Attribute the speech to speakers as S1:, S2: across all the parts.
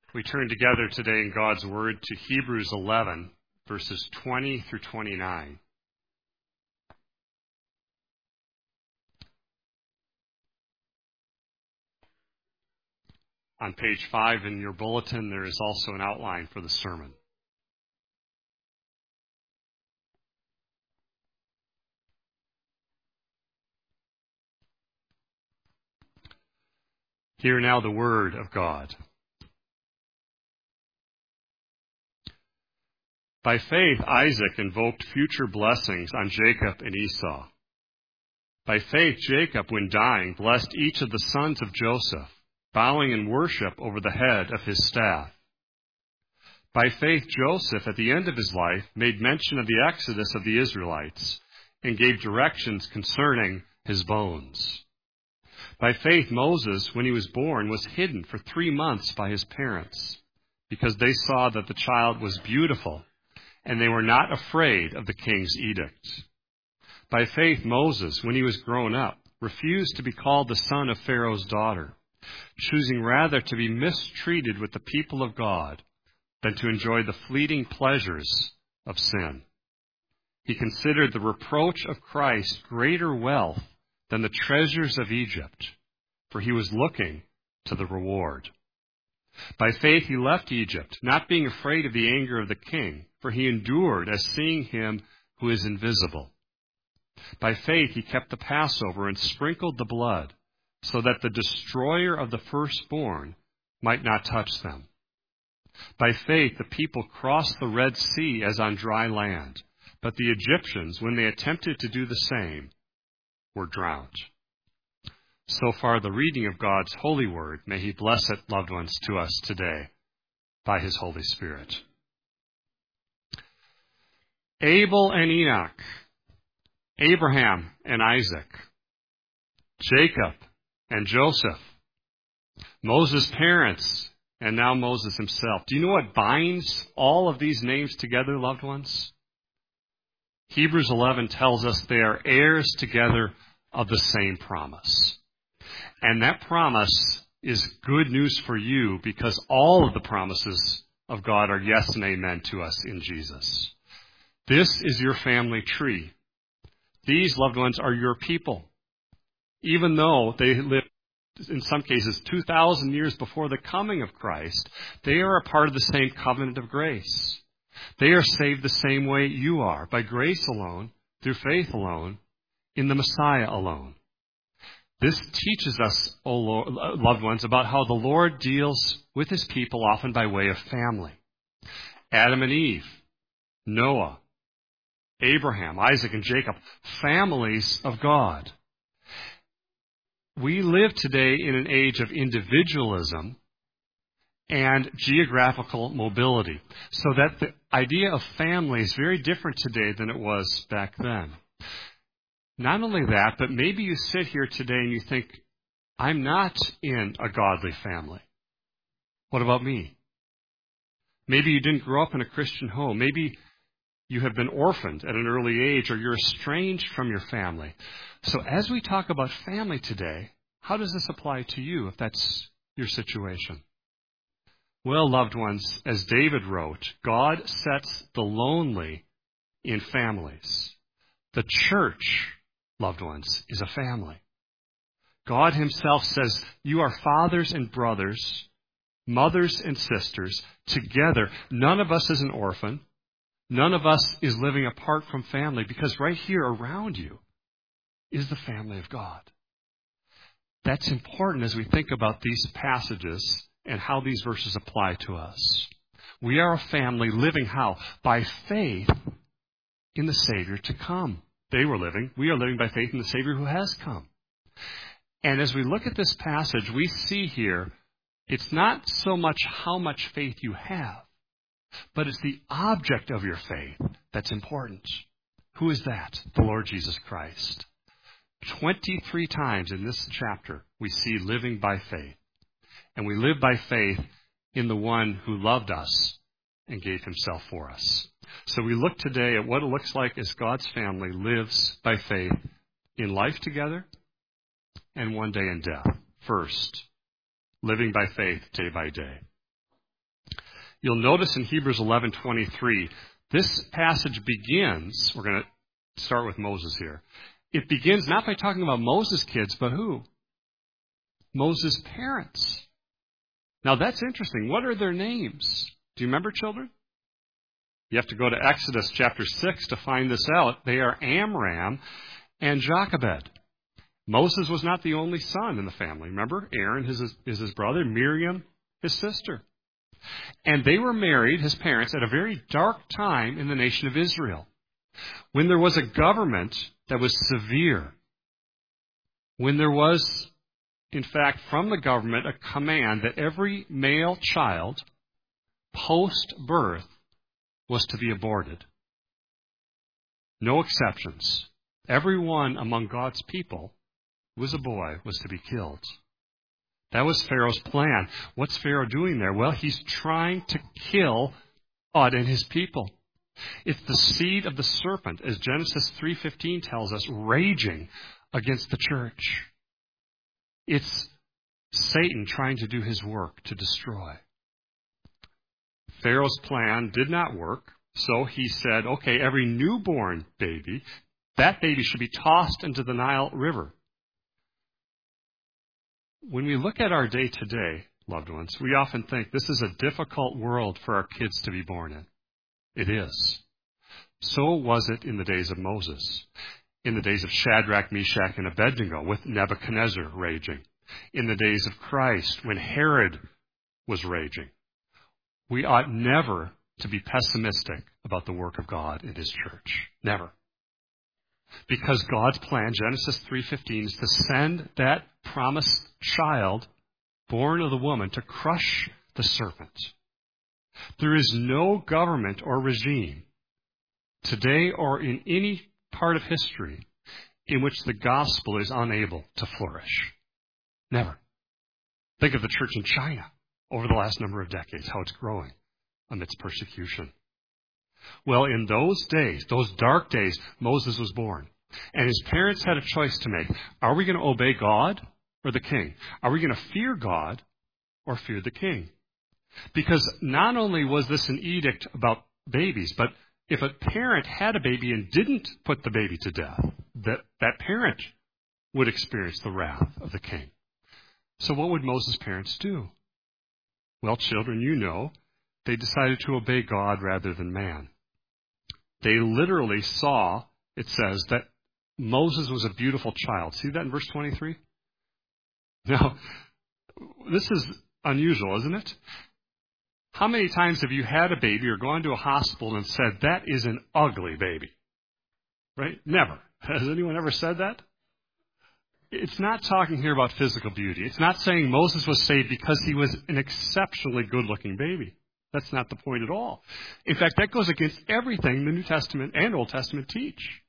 S1: We turn together today in God's Word to Hebrews 11, verses 20 through 29. On page 5 in your bulletin, there is also an outline for the sermon. Hear now the Word of God. By faith, Isaac invoked future blessings on Jacob and Esau. By faith, Jacob, when dying, blessed each of the sons of Joseph, bowing in worship over the head of his staff. By faith, Joseph, at the end of his life, made mention of the exodus of the Israelites and gave directions concerning his bones. By faith, Moses, when he was born, was hidden for 3 months by his parents, because they saw that the child was beautiful, and they were not afraid of the king's edict. By faith, Moses, when he was grown up, refused to be called the son of Pharaoh's daughter, choosing rather to be mistreated with the people of God than to enjoy the fleeting pleasures of sin. He considered the reproach of Christ greater wealth than the treasures of Egypt, for he was looking to the reward. By faith he left Egypt, not being afraid of the anger of the king, for he endured as seeing him who is invisible. By faith he kept the Passover and sprinkled the blood, so that the destroyer of the firstborn might not touch them. By faith the people crossed the Red Sea as on dry land, but the Egyptians, when they attempted to do the same, were drowned. So far the reading of God's holy word. May he bless it, loved ones, to us today by his Holy Spirit. Abel and Enoch, Abraham and Isaac, Jacob and Joseph, Moses' parents, and now Moses himself. Do you know what binds all of these names together, loved ones? Hebrews 11 tells us they are heirs together of the same promise. And that promise is good news for you because all of the promises of God are yes and amen to us in Jesus. This is your family tree. These, loved ones, are your people. Even though they lived, in some cases, 2,000 years before the coming of Christ, they are a part of the same covenant of grace. They are saved the same way you are, by grace alone, through faith alone, in the Messiah alone. This teaches us, loved ones, about how the Lord deals with his people often by way of family. Adam and Eve, Noah, Abraham, Isaac, and Jacob, families of God. We live today in an age of individualism and geographical mobility, so that the idea of family is very different today than it was back then. Not only that, but maybe you sit here today and you think, I'm not in a godly family. What about me? Maybe you didn't grow up in a Christian home. Maybe you have been orphaned at an early age, or you're estranged from your family. So as we talk about family today, how does this apply to you if that's your situation? Well, loved ones, as David wrote, God sets the lonely in families. The church, loved ones, is a family. God himself says, you are fathers and brothers, mothers and sisters, together. None of us is an orphan. None of us is living apart from family, because right here around you is the family of God. That's important as we think about these passages and how these verses apply to us. We are a family living how? By faith in the Savior to come. They were living. We are living by faith in the Savior who has come. And as we look at this passage, we see here, it's not so much how much faith you have, but it's the object of your faith that's important. Who is that? The Lord Jesus Christ. 23 times in this chapter, we see living by faith. And we live by faith in the one who loved us and gave himself for us. So we look today at what it looks like as God's family lives by faith in life together and one day in death. First, living by faith day by day. You'll notice in Hebrews 11:23, this passage begins, we're going to start with Moses here. It begins not by talking about Moses' kids, but who? Moses' parents. Now that's interesting. What are their names? Do you remember, children? You have to go to Exodus chapter 6 to find this out. They are Amram and Jochebed. Moses was not the only son in the family. Remember, Aaron is his brother, Miriam, his sister. And they were married, his parents, at a very dark time in the nation of Israel, when there was a government that was severe, when there was, in fact, from the government a command that every male child post-birth was to be aborted. No exceptions. Everyone among God's people who was a boy was to be killed. That was Pharaoh's plan. What's Pharaoh doing there? Well, he's trying to kill God and his people. It's the seed of the serpent, as Genesis 3:15 tells us, raging against the church. It's Satan trying to do his work to destroy. Pharaoh's plan did not work, so he said, okay, every newborn baby, that baby should be tossed into the Nile River. When we look at our day today, loved ones, we often think this is a difficult world for our kids to be born in. It is. So was it in the days of Moses, in the days of Shadrach, Meshach, and Abednego, with Nebuchadnezzar raging, in the days of Christ, when Herod was raging. We ought never to be pessimistic about the work of God in His church. Never. Because God's plan, Genesis 3:15, is to send that promised child born of the woman to crush the serpent. There is no government or regime today or in any part of history in which the gospel is unable to flourish. Never. Think of the church in China over the last number of decades, how it's growing amidst persecution. Well, in those days, those dark days, Moses was born. And his parents had a choice to make. Are we going to obey God or the king? Are we going to fear God or fear the king? Because not only was this an edict about babies, but if a parent had a baby and didn't put the baby to death, that parent would experience the wrath of the king. So what would Moses' parents do? Well, children, you know, they decided to obey God rather than man. They literally saw, it says, that Moses was a beautiful child. See that in verse 23? Now, this is unusual, isn't it? How many times have you had a baby or gone to a hospital and said, that is an ugly baby? Right? Never. Has anyone ever said that? It's not talking here about physical beauty. It's not saying Moses was saved because he was an exceptionally good-looking baby. That's not the point at all. In fact, that goes against everything the New Testament and Old Testament teach.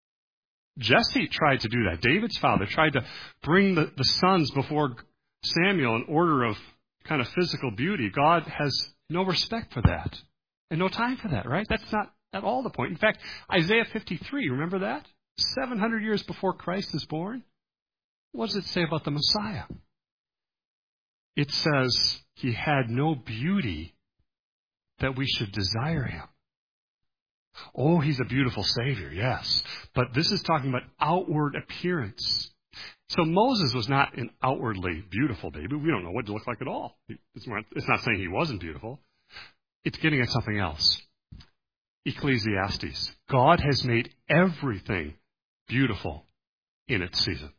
S1: Jesse tried to do that. David's father tried to bring the sons before Samuel in order of kind of physical beauty. God has no respect for that and no time for that, right? That's not at all the point. In fact, Isaiah 53, remember that? 700 years before Christ is born. What does it say about the Messiah? It says he had no beauty that we should desire him. Oh, he's a beautiful Savior, yes. But this is talking about outward appearance. So Moses was not an outwardly beautiful baby. We don't know what he looked like at all. It's not saying he wasn't beautiful. It's getting at something else. Ecclesiastes. God has made everything beautiful in its season.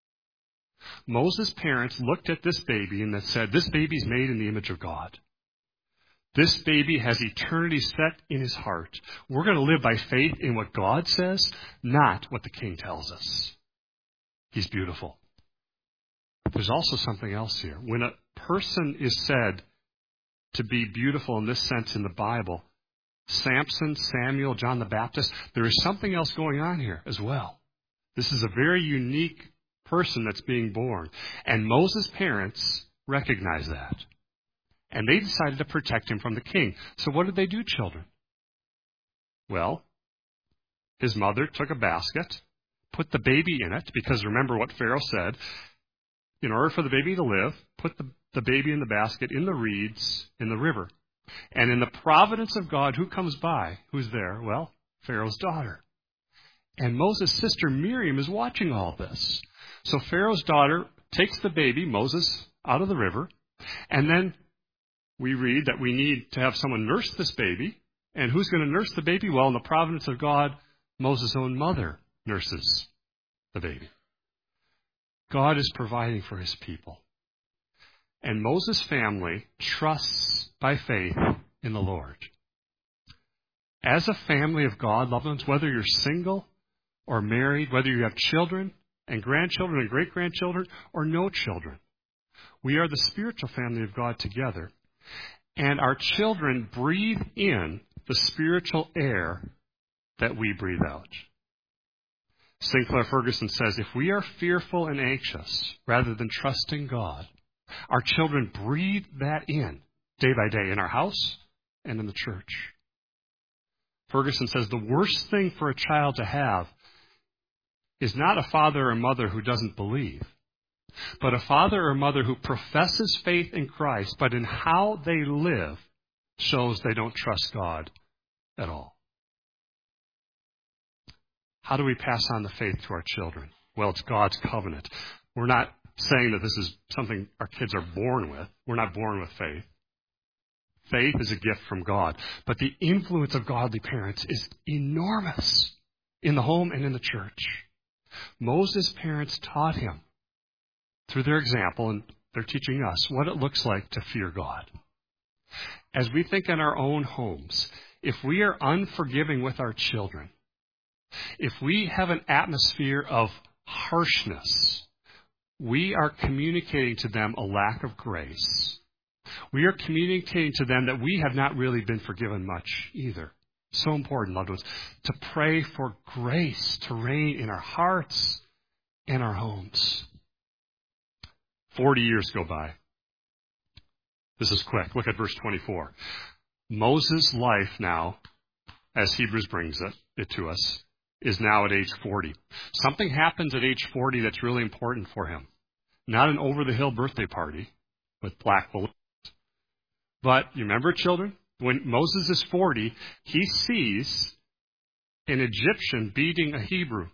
S1: Moses' parents looked at this baby and they said, this baby's made in the image of God. This baby has eternity set in his heart. We're going to live by faith in what God says, not what the king tells us. He's beautiful. There's also something else here. When a person is said to be beautiful in this sense in the Bible, Samson, Samuel, John the Baptist, there is something else going on here as well. This is a very unique person that's being born. And Moses' parents recognize that. And they decided to protect him from the king. So what did they do, children? Well, his mother took a basket, put the baby in it, because remember what Pharaoh said, in order for the baby to live, put the baby in the basket in the reeds in the river. And in the providence of God, who comes by? Who's there? Well, Pharaoh's daughter. And Moses' sister Miriam is watching all this. So Pharaoh's daughter takes the baby, Moses, out of the river. And then we read that we need to have someone nurse this baby. And who's going to nurse the baby? Well, in the providence of God, Moses' own mother nurses the baby. God is providing for his people. And Moses' family trusts by faith in the Lord. As a family of God, loved ones, whether you're single or married, whether you have children and grandchildren and great-grandchildren or no children, we are the spiritual family of God together. And our children breathe in the spiritual air that we breathe out. Sinclair Ferguson says, if we are fearful and anxious rather than trusting God, our children breathe that in day by day in our house and in the church. Ferguson says the worst thing for a child to have is not a father or mother who doesn't believe, but a father or mother who professes faith in Christ, but in how they live shows they don't trust God at all. How do we pass on the faith to our children? Well, it's God's covenant. We're not saying that this is something our kids are born with. We're not born with faith. Faith is a gift from God. But the influence of godly parents is enormous in the home and in the church. Moses' parents taught him through their example, and they're teaching us what it looks like to fear God. As we think in our own homes, if we are unforgiving with our children, if we have an atmosphere of harshness, we are communicating to them a lack of grace. We are communicating to them that we have not really been forgiven much either. So important, loved ones, to pray for grace to reign in our hearts and our homes. 40 years go by. This is quick. Look at verse 24. Moses' life now, as Hebrews brings it to us, is now at age 40. Something happens at age 40 that's really important for him. Not an over-the-hill birthday party with black balloons. But you remember, children, when Moses is 40, he sees an Egyptian beating a Hebrew.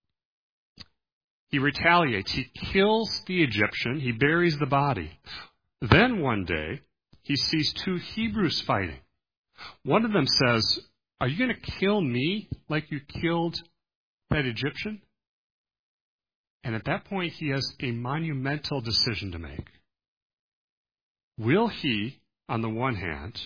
S1: He retaliates. He kills the Egyptian. He buries the body. Then one day, he sees two Hebrews fighting. One of them says, "Are you going to kill me like you killed that Egyptian?" And at that point, he has a monumental decision to make. Will he, on the one hand,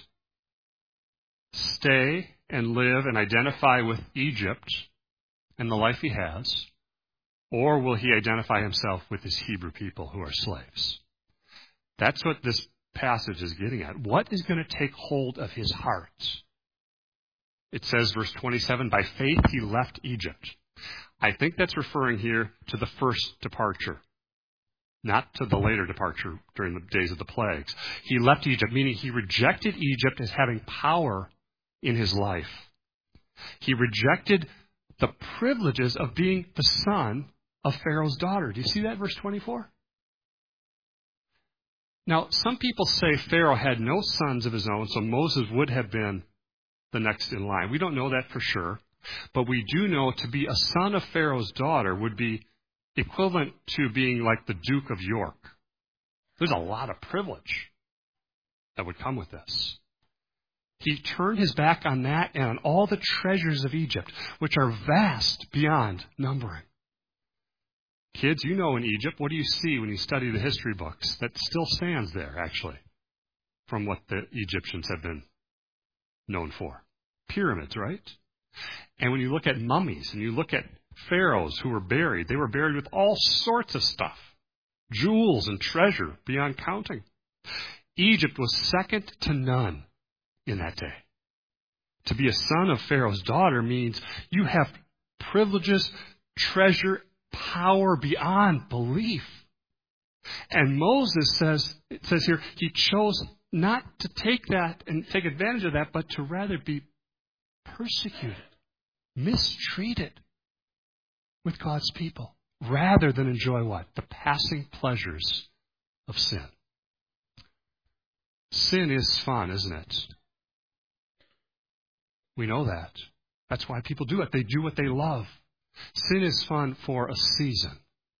S1: stay and live and identify with Egypt and the life he has, or will he identify himself with his Hebrew people who are slaves? That's what this passage is getting at. What is going to take hold of his heart? It says, verse 27, by faith he left Egypt. I think that's referring here to the first departure, not to the later departure during the days of the plagues. He left Egypt, meaning he rejected Egypt as having power in his life. He rejected the privileges of being the son of Pharaoh's daughter. Do you see that, verse 24? Now, some people say Pharaoh had no sons of his own, so Moses would have been the next in line. We don't know that for sure, but we do know to be a son of Pharaoh's daughter would be equivalent to being like the Duke of York. There's a lot of privilege that would come with this. He turned his back on that and on all the treasures of Egypt, which are vast beyond numbering. Kids, you know in Egypt, what do you see when you study the history books that still stands there, actually, from what the Egyptians have been known for? Pyramids, right? And when you look at mummies and you look at pharaohs who were buried, they were buried with all sorts of stuff, jewels and treasure beyond counting. Egypt was second to none in that day. To be a son of Pharaoh's daughter means you have privileges, treasure, power beyond belief. And Moses says, it says here, he chose not to take that and take advantage of that, but to rather be persecuted, mistreated with God's people, rather than enjoy what? The passing pleasures of sin. Sin is fun, isn't it? We know that. That's why people do it. They do what they love. Sin is fun for a season.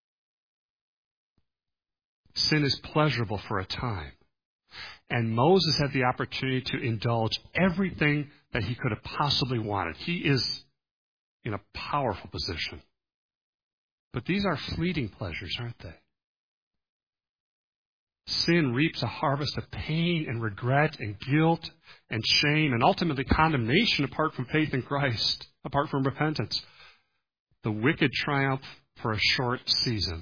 S1: Sin is pleasurable for a time. And Moses had the opportunity to indulge everything that he could have possibly wanted. He is in a powerful position. But these are fleeting pleasures, aren't they? Sin reaps a harvest of pain and regret and guilt and shame and ultimately condemnation apart from faith in Christ, apart from repentance. The wicked triumph for a short season.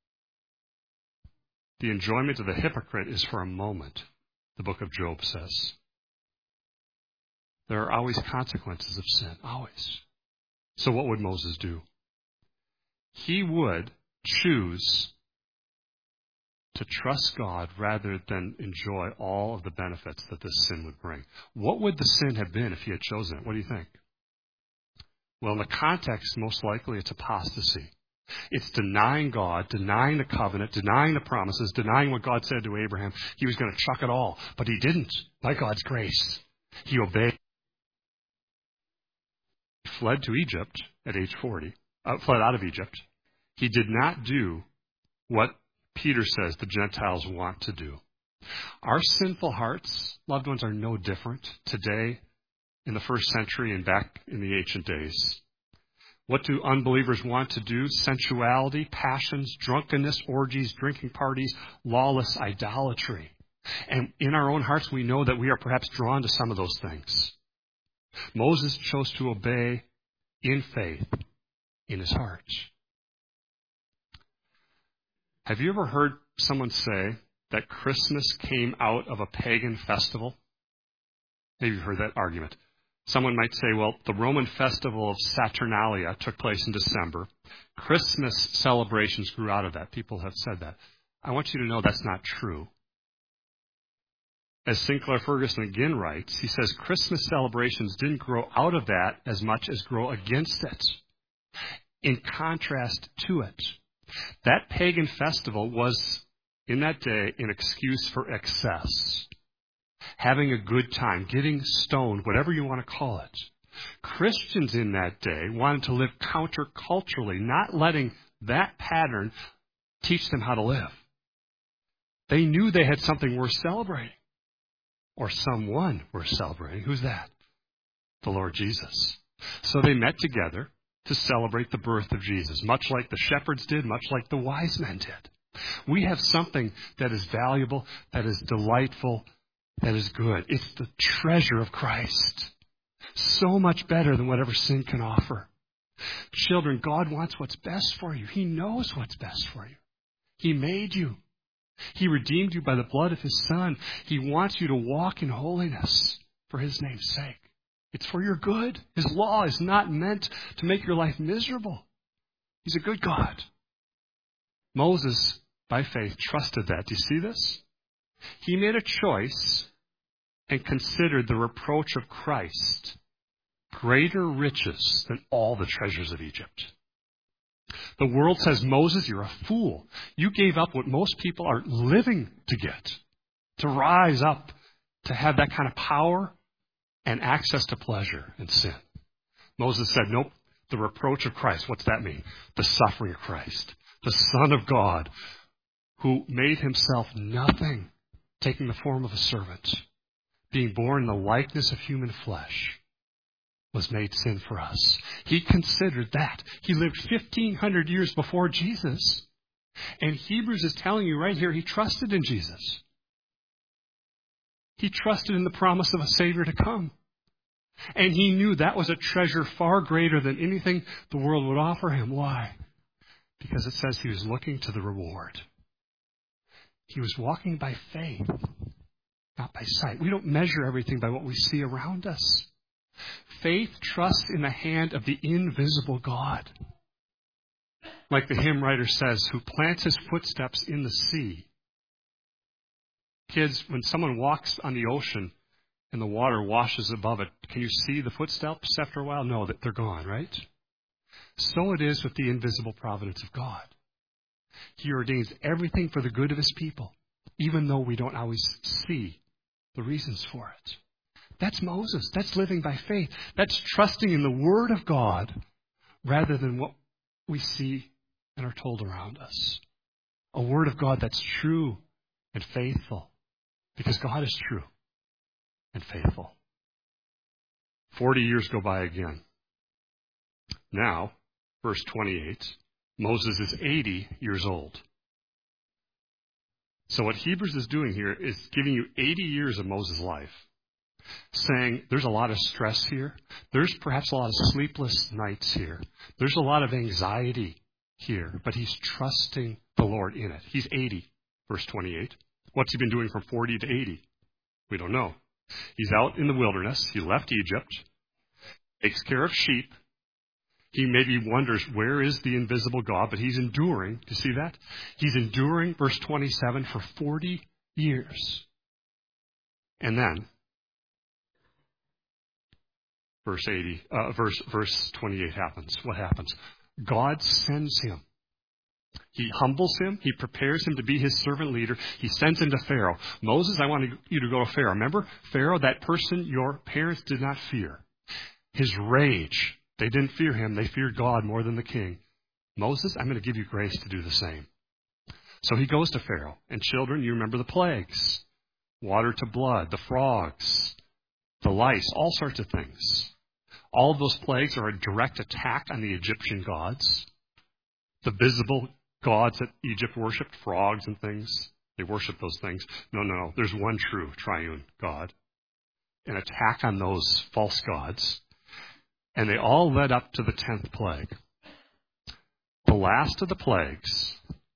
S1: The enjoyment of the hypocrite is for a moment, the book of Job says. There are always consequences of sin, always. So what would Moses do? He would choose to trust God rather than enjoy all of the benefits that this sin would bring. What would the sin have been if he had chosen it? What do you think? Well, in the context, most likely it's apostasy. It's denying God, denying the covenant, denying the promises, denying what God said to Abraham. He was going to chuck it all, but he didn't, by God's grace. He obeyed. He fled to Egypt at age 40, fled out of Egypt. He did not do what Peter says the Gentiles want to do. Our sinful hearts, loved ones, are no different today, in the first century and back in the ancient days. What do unbelievers want to do? Sensuality, passions, drunkenness, orgies, drinking parties, lawless idolatry. And in our own hearts, we know that we are perhaps drawn to some of those things. Moses chose to obey in faith in his heart. Have you ever heard someone say that Christmas came out of a pagan festival? Maybe you've heard that argument. Someone might say, well, the Roman festival of Saturnalia took place in December. Christmas celebrations grew out of that. People have said that. I want you to know that's not true. As Sinclair Ferguson again writes, he says Christmas celebrations didn't grow out of that as much as grow against it. In contrast to it, that pagan festival was, in that day, an excuse for excess. Having a good time, getting stoned, whatever you want to call it. Christians in that day wanted to live counterculturally, not letting that pattern teach them how to live. They knew they had something worth celebrating. Or someone worth celebrating. Who's that? The Lord Jesus. So they met together to celebrate the birth of Jesus, much like the shepherds did, much like the wise men did. We have something that is valuable, that is delightful, that is good. It's the treasure of Christ. So much better than whatever sin can offer. Children, God wants what's best for you. He knows what's best for you. He made you. He redeemed you by the blood of His Son. He wants you to walk in holiness for His name's sake. It's for your good. His law is not meant to make your life miserable. He's a good God. Moses, by faith, trusted that. Do you see this? He made a choice and considered the reproach of Christ greater riches than all the treasures of Egypt. The world says, Moses, you're a fool. You gave up what most people are living to get, to rise up, to have that kind of power and access to pleasure and sin. Moses said, nope, the reproach of Christ. What's that mean? The suffering of Christ, the Son of God, who made Himself nothing, taking the form of a servant, being born in the likeness of human flesh, was made sin for us. He considered that. He lived 1,500 years before Jesus. And Hebrews is telling you right here, he trusted in Jesus. He trusted in the promise of a Savior to come. And he knew that was a treasure far greater than anything the world would offer him. Why? Because it says he was looking to the reward. He was walking by faith, not by sight. We don't measure everything by what we see around us. Faith trusts in the hand of the invisible God. Like the hymn writer says, who plants his footsteps in the sea. Kids, when someone walks on the ocean and the water washes above it, can you see the footsteps after a while? No, that they're gone, right? So it is with the invisible providence of God. He ordains everything for the good of His people, even though we don't always see the reasons for it. That's Moses. That's living by faith. That's trusting in the Word of God rather than what we see and are told around us. A Word of God that's true and faithful, because God is true and faithful. 40 years go by again. Now, verse 28, Moses is 80 years old. So what Hebrews is doing here is giving you 80 years of Moses' life, saying there's a lot of stress here. There's perhaps a lot of sleepless nights here. There's a lot of anxiety here, but he's trusting the Lord in it. He's 80, verse 28. What's he been doing from 40 to 80? We don't know. He's out in the wilderness. He left Egypt, takes care of sheep. He maybe wonders, where is the invisible God? But he's enduring. Do you see that? He's enduring, verse 27, for 40 years. And then, verse 28 happens. What happens? God sends him. He humbles him. He prepares him to be his servant leader. He sends him to Pharaoh. Moses, I want you to go to Pharaoh. Remember, Pharaoh, that person your parents did not fear. His rage. They didn't fear him. They feared God more than the king. Moses, I'm going to give you grace to do the same. So he goes to Pharaoh. And children, you remember the plagues. Water to blood, the frogs, the lice, all sorts of things. All of those plagues are a direct attack on the Egyptian gods. The visible gods that Egypt worshipped, frogs and things, they worship those things. No. There's one true triune God. An attack on those false gods. And they all led up to the 10th plague. The last of the plagues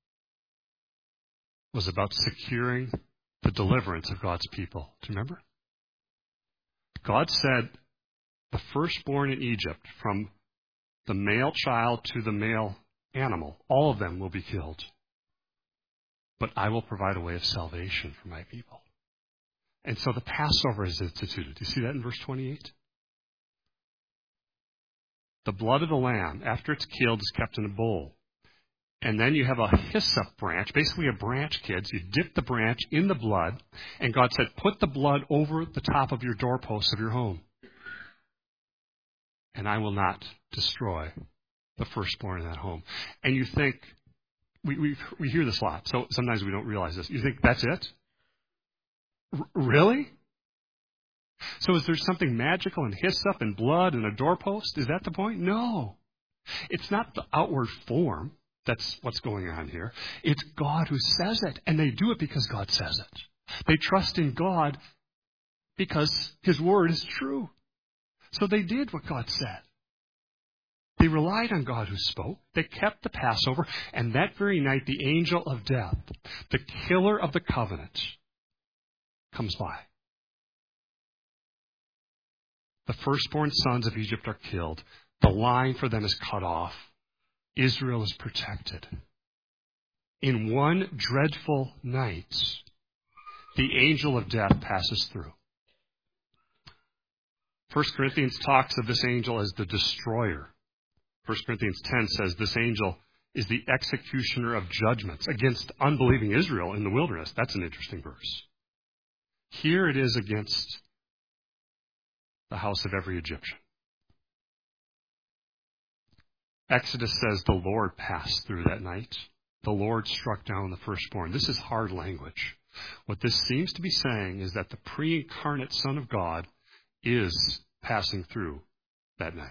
S1: was about securing the deliverance of God's people. Do you remember? God said, the firstborn in Egypt, from the male child to the male animal, all of them will be killed. But I will provide a way of salvation for my people. And so the Passover is instituted. Do you see that in verse 28? The blood of the lamb, after it's killed, is kept in a bowl. And then you have a hyssop branch, basically a branch, kids. You dip the branch in the blood, and God said, put the blood over the top of your doorposts of your home. And I will not destroy the firstborn in that home. And you think, we hear this a lot, so sometimes we don't realize this. You think, that's it? Really? So is there something magical in hyssop and blood and a doorpost? Is that the point? No. It's not the outward form. That's what's going on here. It's God who says it, and they do it because God says it. They trust in God because His word is true. So they did what God said. They relied on God who spoke. They kept the Passover, and that very night the angel of death, the killer of the covenant, comes by. The firstborn sons of Egypt are killed. The line for them is cut off. Israel is protected. In one dreadful night, the angel of death passes through. 1 Corinthians talks of this angel as the destroyer. 1 Corinthians 10 says this angel is the executioner of judgments against unbelieving Israel in the wilderness. That's an interesting verse. Here it is against the house of every Egyptian. Exodus says the Lord passed through that night. The Lord struck down the firstborn. This is hard language. What this seems to be saying is that the pre-incarnate Son of God is passing through that night.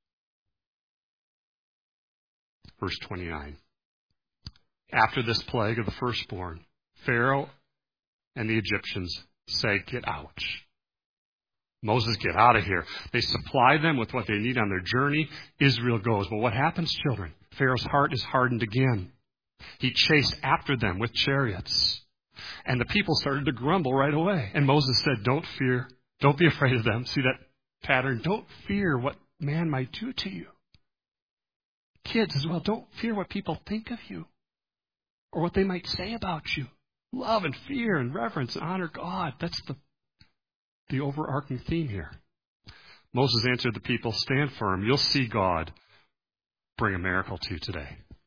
S1: Verse 29. After this plague of the firstborn, Pharaoh and the Egyptians say, get out. Moses, get out of here. They supply them with what they need on their journey. Israel goes. But what happens, children? Pharaoh's heart is hardened again. He chased after them with chariots. And the people started to grumble right away. And Moses said, don't fear. Don't be afraid of them. See that pattern? Don't fear what man might do to you. Kids as well, don't fear what people think of you or what they might say about you. Love and fear and reverence and honor God. That's the overarching theme here. Moses answered the people, stand firm. You'll see God bring a miracle to you today.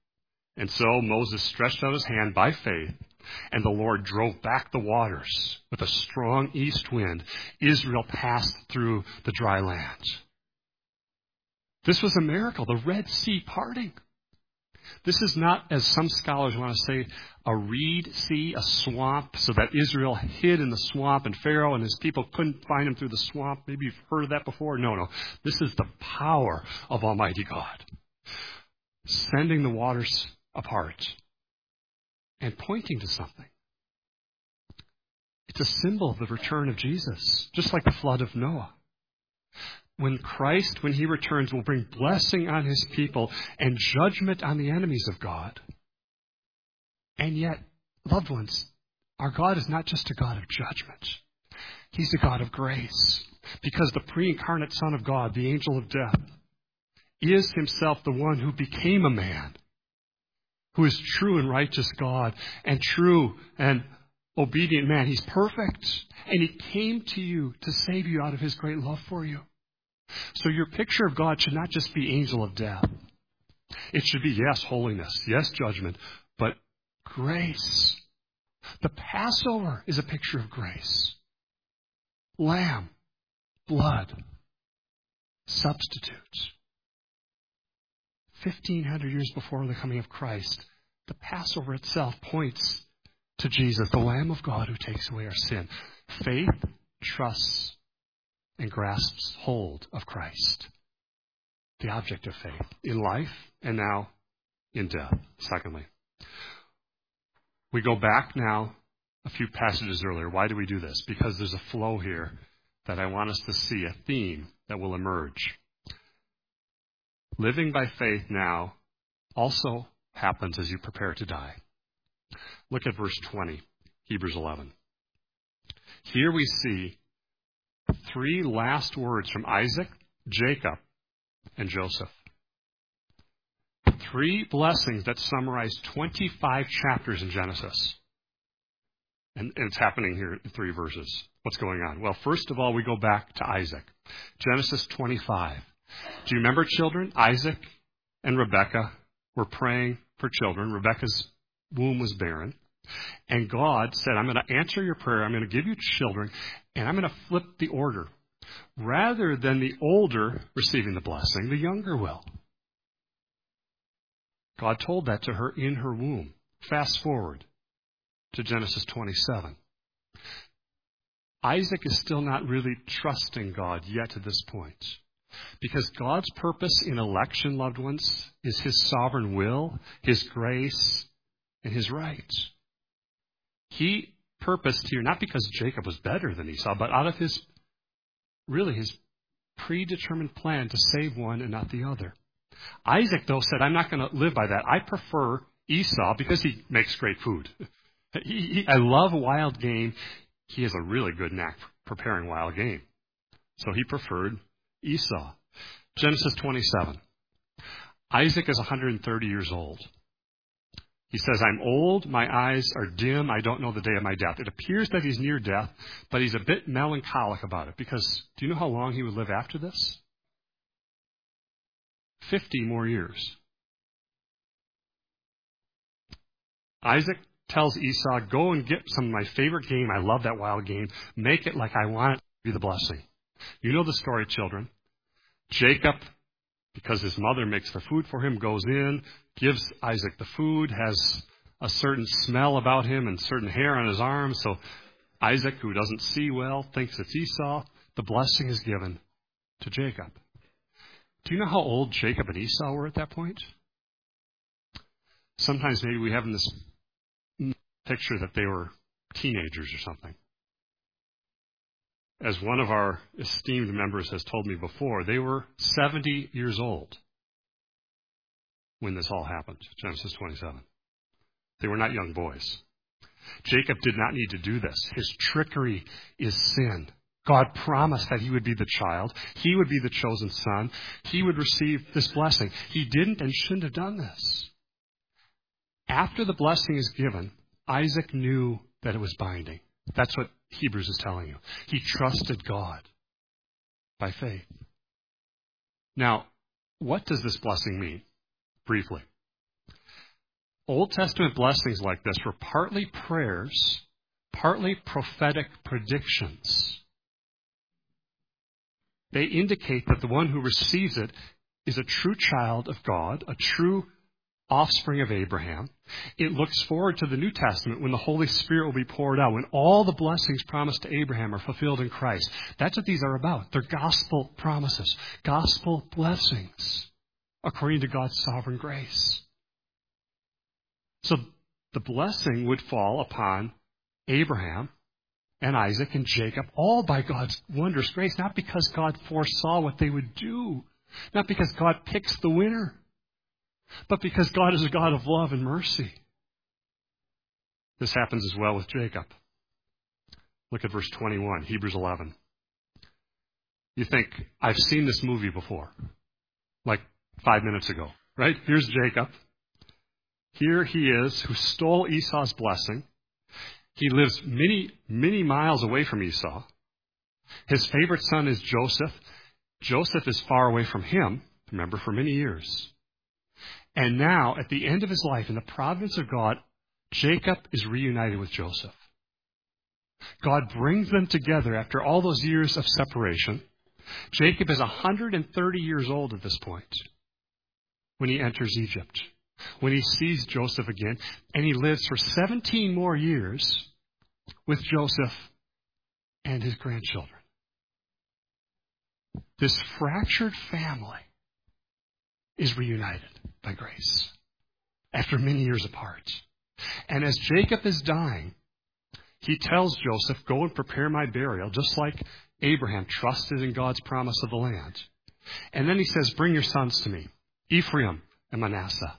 S1: And so Moses stretched out his hand by faith, and the Lord drove back the waters with a strong east wind. Israel passed through the dry land. This was a miracle, the Red Sea parting. This is not, as some scholars want to say, a reed sea, a swamp, so that Israel hid in the swamp and Pharaoh and his people couldn't find him through the swamp. Maybe you've heard of that before. No. This is the power of Almighty God, sending the waters apart and pointing to something. It's a symbol of the return of Jesus, just like the flood of Noah. When Christ, when he returns, will bring blessing on his people and judgment on the enemies of God. And yet, loved ones, our God is not just a God of judgment. He's a God of grace. Because the pre-incarnate Son of God, the angel of death, is himself the one who became a man, who is true and righteous God, and true and obedient man. He's perfect. And he came to you to save you out of his great love for you. So your picture of God should not just be angel of death. It should be, yes, holiness, yes, judgment, but grace. The Passover is a picture of grace. Lamb, blood, substitute. 1,500 years before the coming of Christ, the Passover itself points to Jesus, the Lamb of God who takes away our sin. Faith trusts and grasps hold of Christ, the object of faith, in life and now in death. Secondly, we go back now a few passages earlier. Why do we do this? Because there's a flow here that I want us to see, a theme that will emerge. Living by faith now also happens as you prepare to die. Look at verse 20, Hebrews 11. Here we see three last words from Isaac, Jacob, and Joseph. Three blessings that summarize 25 chapters in Genesis. And it's happening here in 3 verses. What's going on? Well, first of all, we go back to Isaac. Genesis 25. Do you remember, children? Isaac and Rebekah were praying for children. Rebekah's womb was barren. And God said, I'm going to answer your prayer. I'm going to give you children. And I'm going to flip the order. Rather than the older receiving the blessing, the younger will. God told that to her in her womb. Fast forward to Genesis 27. Isaac is still not really trusting God yet at this point. Because God's purpose in election, loved ones, is his sovereign will, his grace, and his rights. He purposed here, not because Jacob was better than Esau, but out of his predetermined plan to save one and not the other. Isaac, though, said, I'm not going to live by that. I prefer Esau because he makes great food. I love wild game. He has a really good knack for preparing wild game. So he preferred Esau. Genesis 27. Isaac is 130 years old. He says, I'm old, my eyes are dim, I don't know the day of my death. It appears that he's near death, but he's a bit melancholic about it, because do you know how long he would live after this? 50 more years. Isaac tells Esau, go and get some of my favorite game. I love that wild game. Make it like I want it to be the blessing. You know the story, children. Jacob, because his mother makes the food for him, goes in, gives Isaac the food, has a certain smell about him and certain hair on his arms. So Isaac, who doesn't see well, thinks it's Esau. The blessing is given to Jacob. Do you know how old Jacob and Esau were at that point? Sometimes maybe we have in this picture that they were teenagers or something. As one of our esteemed members has told me before, they were 70 years old when this all happened, Genesis 27. They were not young boys. Jacob did not need to do this. His trickery is sin. God promised that he would be the child. He would be the chosen son. He would receive this blessing. He didn't and shouldn't have done this. After the blessing is given, Isaac knew that it was binding. That's what Hebrews is telling you. He trusted God by faith. Now, what does this blessing mean? Briefly. Old Testament blessings like this were partly prayers, partly prophetic predictions. They indicate that the one who receives it is a true child of God, a true offspring of Abraham. It looks forward to the New Testament when the Holy Spirit will be poured out, when all the blessings promised to Abraham are fulfilled in Christ. That's what these are about. They're gospel promises, gospel blessings, according to God's sovereign grace. So the blessing would fall upon Abraham and Isaac and Jacob, all by God's wondrous grace, not because God foresaw what they would do, not because God picks the winner, but because God is a God of love and mercy. This happens as well with Jacob. Look at verse 21, Hebrews 11. You think, I've seen this movie before, like 5 minutes ago, right? Here's Jacob. Here he is who stole Esau's blessing. He lives many, many miles away from Esau. His favorite son is Joseph. Joseph is far away from him, remember, for many years. And now, at the end of his life, in the providence of God, Jacob is reunited with Joseph. God brings them together after all those years of separation. Jacob is 130 years old at this point when he enters Egypt, when he sees Joseph again, and he lives for 17 more years with Joseph and his grandchildren. This fractured family is reunited by grace after many years apart. And as Jacob is dying, he tells Joseph, go and prepare my burial, just like Abraham trusted in God's promise of the land. And then he says, bring your sons to me, Ephraim and Manasseh.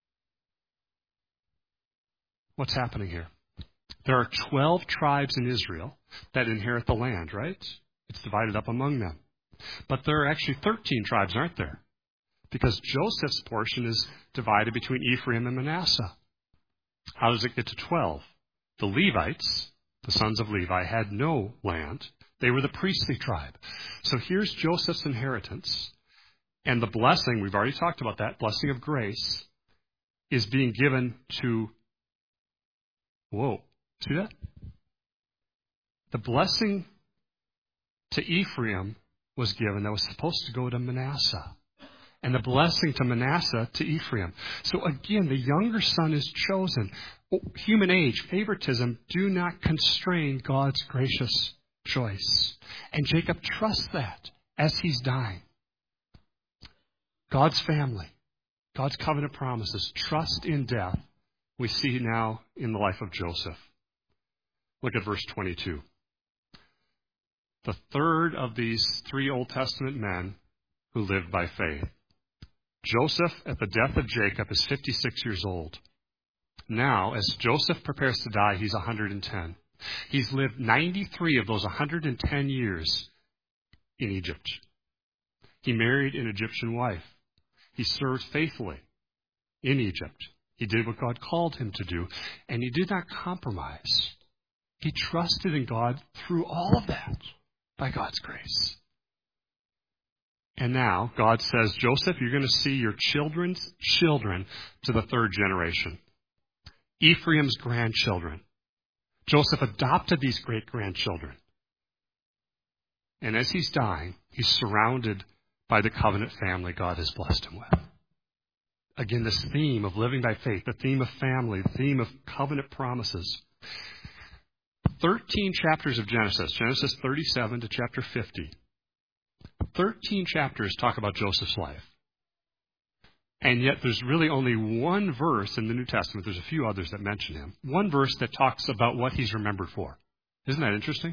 S1: What's happening here? There are 12 tribes in Israel that inherit the land, right? It's divided up among them. But there are actually 13 tribes, aren't there? Because Joseph's portion is divided between Ephraim and Manasseh. How does it get to 12? The Levites, the sons of Levi, had no land. They were the priestly tribe. So here's Joseph's inheritance. And the blessing, we've already talked about that, blessing of grace, is being given to, see that? The blessing to Ephraim was given that was supposed to go to Manasseh. And the blessing to Manasseh to Ephraim. So again, the younger son is chosen. Human age, favoritism, do not constrain God's gracious choice. And Jacob trusts that as he's dying. God's family, God's covenant promises, trust in death, we see now in the life of Joseph. Look at verse 22. The third of these 3 Old Testament men who lived by faith. Joseph, at the death of Jacob, is 56 years old. Now, as Joseph prepares to die, he's 110. He's lived 93 of those 110 years in Egypt. He married an Egyptian wife. He served faithfully in Egypt. He did what God called him to do, and he did not compromise. He trusted in God through all of that by God's grace. And now God says, Joseph, you're going to see your children's children to the 3rd generation. Ephraim's grandchildren. Joseph adopted these great-grandchildren. And as he's dying, he's surrounded by the covenant family God has blessed him with. Again, this theme of living by faith, the theme of family, the theme of covenant promises. 13 chapters of Genesis 37 to chapter 50. 13 chapters talk about Joseph's life. And yet there's really only one verse in the New Testament, there's a few others that mention him, one verse that talks about what he's remembered for. Isn't that interesting?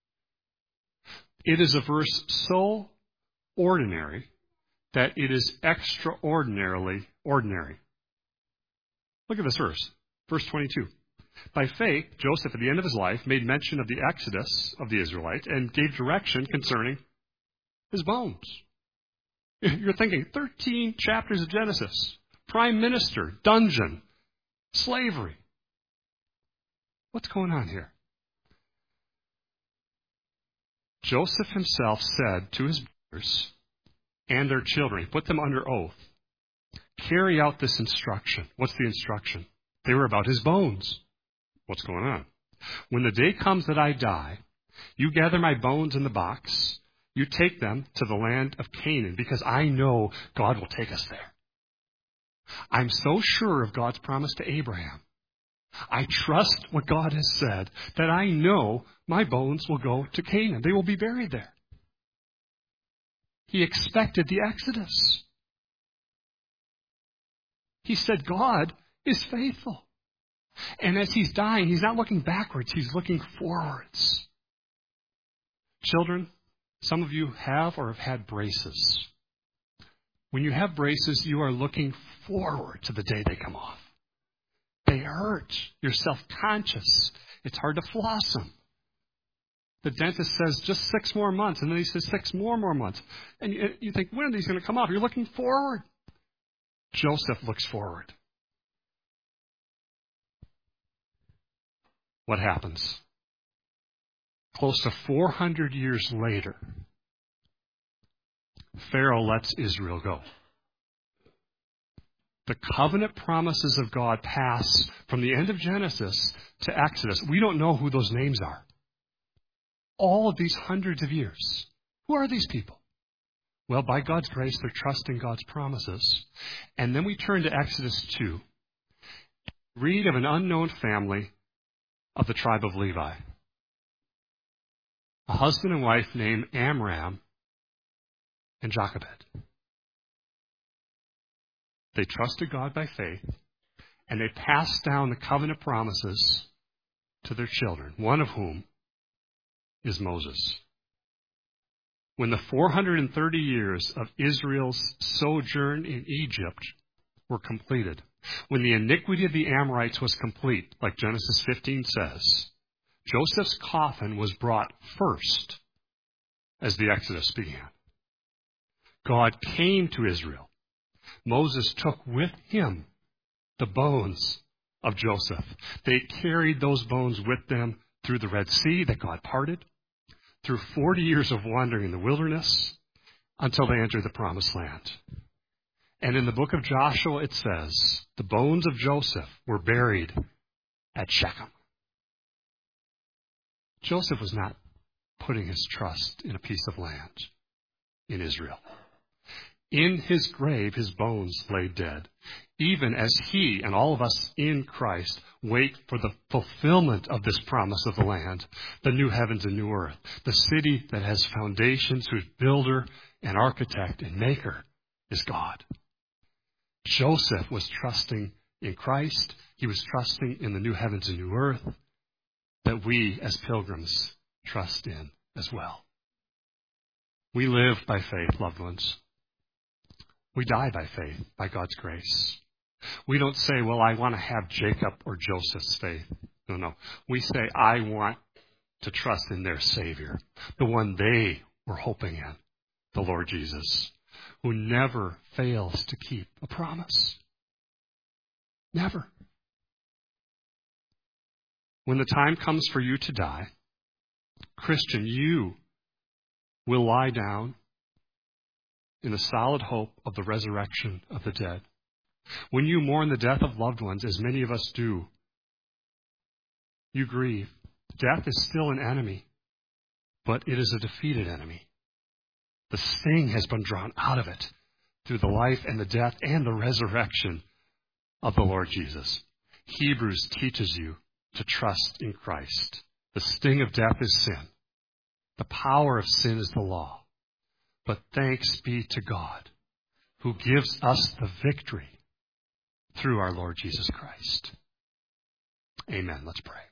S1: It is a verse so ordinary that it is extraordinarily ordinary. Look at this verse, verse 22. By faith, Joseph, at the end of his life, made mention of the exodus of the Israelites and gave direction concerning his bones. You're thinking 13 chapters of Genesis, prime minister, dungeon, slavery. What's going on here? Joseph himself said to his brothers and their children, he put them under oath, carry out this instruction. What's the instruction? They were about his bones. What's going on? When the day comes that I die, you gather my bones in the box. You take them to the land of Canaan, because I know God will take us there. I'm so sure of God's promise to Abraham. I trust what God has said, that I know my bones will go to Canaan. They will be buried there. He expected the Exodus. He said God is faithful. And as he's dying, he's not looking backwards, he's looking forwards. Children, some of you have or have had braces. When you have braces, you are looking forward to the day they come off. They hurt. You're self-conscious. It's hard to floss them. The dentist says just 6 more months, and then he says 6 more months. And you think, when are these going to come off? You're looking forward. Joseph looks forward. What happens? Close to 400 years later, Pharaoh lets Israel go. The covenant promises of God pass from the end of Genesis to Exodus. We don't know who those names are. All of these hundreds of years. Who are these people? Well, by God's grace, they're trusting God's promises. And then we turn to Exodus 2. Read of an unknown family of the tribe of Levi. A husband and wife named Amram and Jochebed. They trusted God by faith, and they passed down the covenant promises to their children, one of whom is Moses. When the 430 years of Israel's sojourn in Egypt were completed, when the iniquity of the Amorites was complete, like Genesis 15 says, Joseph's coffin was brought first as the Exodus began. God came to Israel. Moses took with him the bones of Joseph. They carried those bones with them through the Red Sea that God parted, through 40 years of wandering in the wilderness, until they entered the Promised Land. And in the book of Joshua it says, the bones of Joseph were buried at Shechem. Joseph was not putting his trust in a piece of land in Israel. In his grave, his bones lay dead, even as he and all of us in Christ wait for the fulfillment of this promise of the land, the new heavens and new earth, the city that has foundations, whose builder and architect and maker is God. Joseph was trusting in Christ. He was trusting in the new heavens and new earth that we as pilgrims trust in as well. We live by faith, loved ones. We die by faith, by God's grace. We don't say, well, I want to have Jacob or Joseph's faith. No. We say, I want to trust in their Savior, the one they were hoping in, the Lord Jesus, who never fails to keep a promise. Never. When the time comes for you to die, Christian, you will lie down in the solid hope of the resurrection of the dead. When you mourn the death of loved ones, as many of us do, you grieve. Death is still an enemy, but it is a defeated enemy. The sting has been drawn out of it through the life and the death and the resurrection of the Lord Jesus. Hebrews teaches you to trust in Christ. The sting of death is sin. The power of sin is the law. But thanks be to God, who gives us the victory through our Lord Jesus Christ. Amen. Let's pray.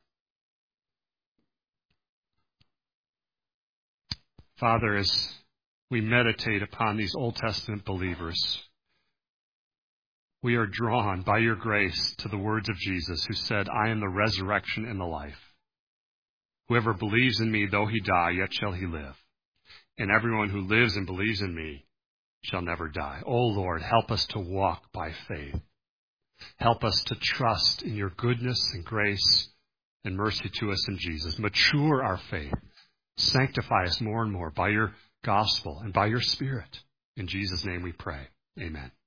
S1: Father, as we meditate upon these Old Testament believers, we are drawn by your grace to the words of Jesus, who said, I am the resurrection and the life. Whoever believes in me, though he die, yet shall he live. And everyone who lives and believes in me shall never die. Oh Lord, help us to walk by faith. Help us to trust in your goodness and grace and mercy to us in Jesus. Mature our faith. Sanctify us more and more by your gospel and by your Spirit. In Jesus' name we pray. Amen.